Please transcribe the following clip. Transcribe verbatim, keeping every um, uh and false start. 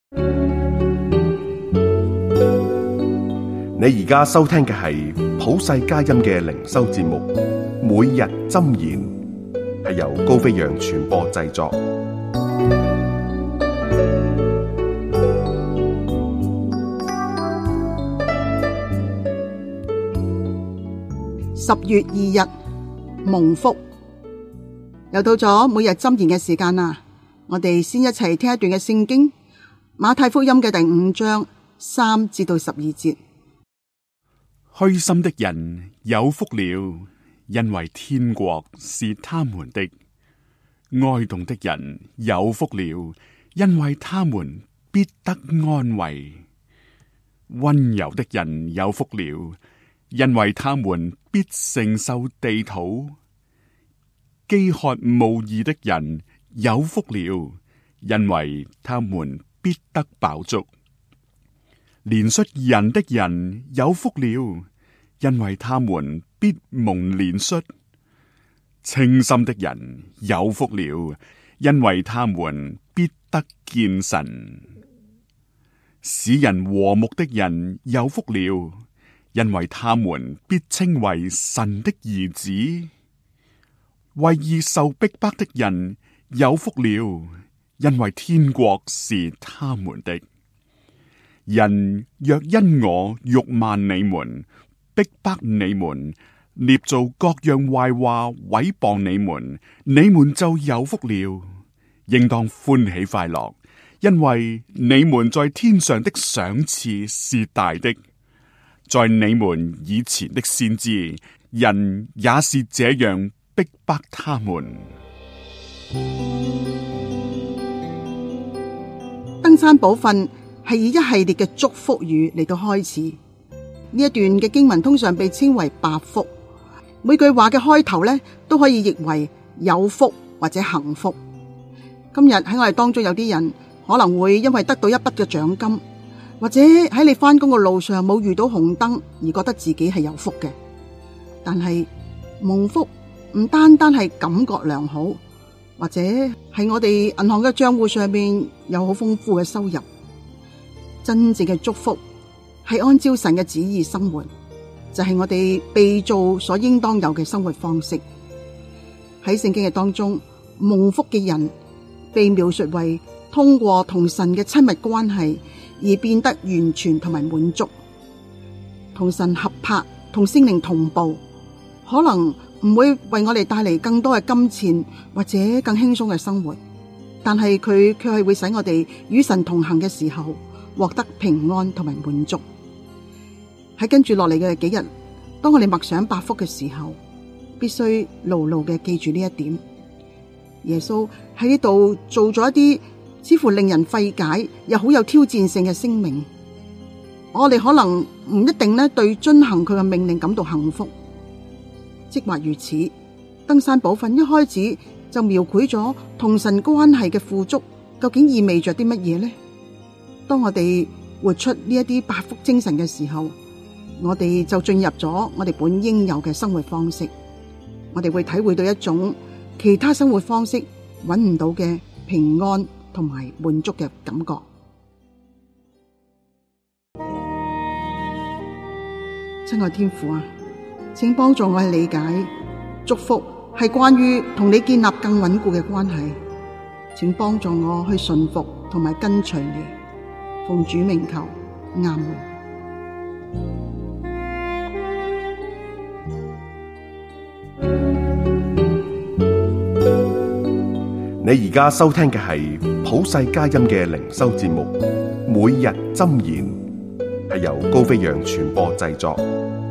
你而家收聽嘅係普世佳音嘅靈修節目，每日箴言，係由高飛揚傳播製作。 十月二日，蒙福，又到咗每日箴言嘅時間啦。我哋先一齊聽一段嘅聖經，馬太福音嘅第五章三至到十二節。 虛心的人有福了，因為天國是他們的；哀慟的人有福了，因為他們必得安慰；溫柔的人有福了，因為他們必承受地土；飢渴慕義的人有福了，因為他們必得飽足；憐恤人的人有福了，因為他們必蒙憐恤；清心的人有福了，因為他們必得見神；使人和睦的人有福了，因為他們必稱為神的兒子；為義受逼迫的人有福了，因為天國是他們的。人若因我辱罵你們，逼迫你們，捏造各樣壞話毀謗你們，你們就有福了，應當歡喜快樂，因為你們在天上的賞賜是大的。在你們以前的先知，人也是這樣逼迫他們。 登山寶訓係以一系列嘅祝福語嚟到開始。呢一段嘅經文通常被稱為八福，每句話嘅開頭咧都可以譯為有福或者幸福。今日喺我哋當中有啲人可能會因為得到一筆嘅獎金，或者喺你返工嘅路上冇遇到紅燈而覺得自己係有福嘅。但係蒙福唔單單係感覺良好，或者係我哋銀行嘅賬戶上面有好豐富嘅收入。真正嘅祝福係按照神嘅旨意生活，就係、是、我哋被造所應當有嘅生活方式。喺聖經嘅當中，蒙福嘅人被描述為通過同神嘅親密關係而變得完全同埋滿足，同神合拍，同聖靈同步，可能唔會為我哋帶嚟更多嘅金錢或者更輕鬆嘅生活，但係佢卻係會使我哋與神同行嘅時候獲得平安同埋滿足。喺跟住落嚟嘅幾日，當我哋默想八福嘅時候，必須牢牢嘅記住呢一點。耶穌喺呢度做咗一啲似乎令人費解又好有挑戰性嘅聲明。我哋可能唔一定咧對遵行佢嘅命令感到幸福，即或如此，登山寶訓一開始就描繪咗同神關係嘅富足究竟意味着啲乜嘢呢？當我哋活出呢一啲八福精神嘅時候，我哋就進入咗我哋本應有嘅生活方式，我哋會體會到一種其他生活方式搵唔到嘅平安同埋滿足嘅感覺。親愛天父啊，請幫助我去理解祝福係關於同你建立更穩固嘅關係，請幫助我去順服同埋跟隨你，奉主名求，阿門。 你而家收聽嘅係普世佳音嘅靈修節目，每日箴言，係由高飛揚傳播製作。